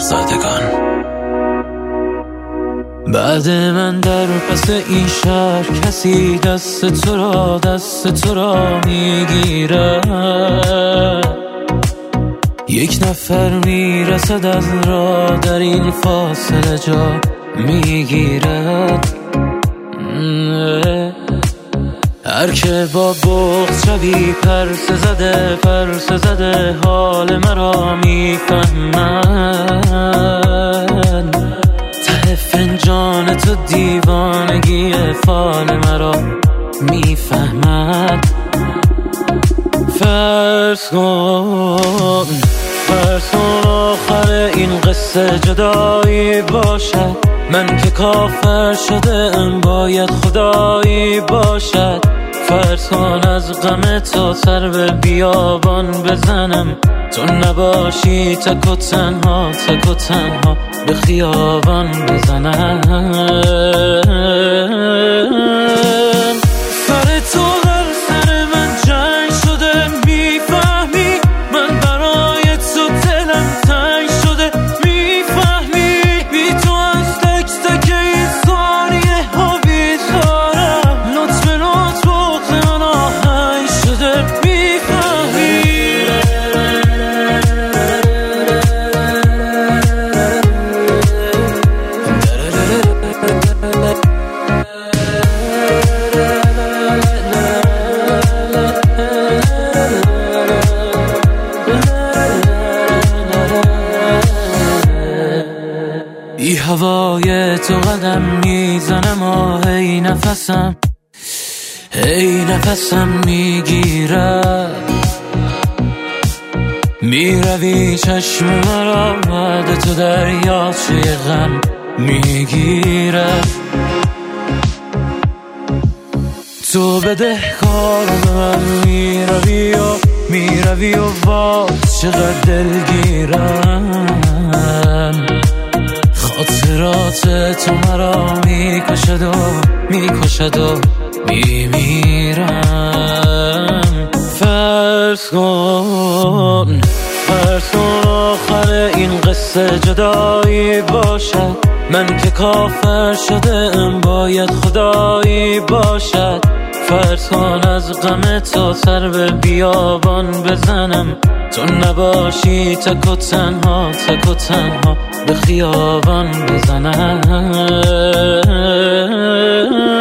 شاهزادگان. بعد من در پس این شهر کسی دست تو را میگیره، یک نفر میرسد از راه در این فاصله جا میگیره. هر که با بغض شبی پرس زده حال مرا میفهمن، ته فنجان تو دیوانگی فال مرا میفهمد. فرض کن آخر این قصه جدایی باشد، من که کافر شده ام باید خدایی باشد. فرض کن از غم تو سر به بیابان بزنم، تو نباشی تک و تنها به خیابان بزنم. سر تو بر سر من جنگ شده، میفهمی من برای تو دلم تنگ شده، میفهمی بی تو از تک تک این ثانیه ها بیزارم، لطف بغض من آهنگ شده، میفهمی. بی هوای تو قدم میزنم و هی نفسم میگیره، میروی چشم مرا بعد تو دریاچه غم میگیره. تو بده کار به من میروی و باز چقدر دلگیرم، خاطرات تو مرا میکشد و میمیرم. فرض کن آخر این قصه جدایی باشد، من که کافر شده ام باید خدایی باشد. فرض کن از غم تو سر به بیابان بزنم، تو نباشی تک و تنها به خیابان بزنم.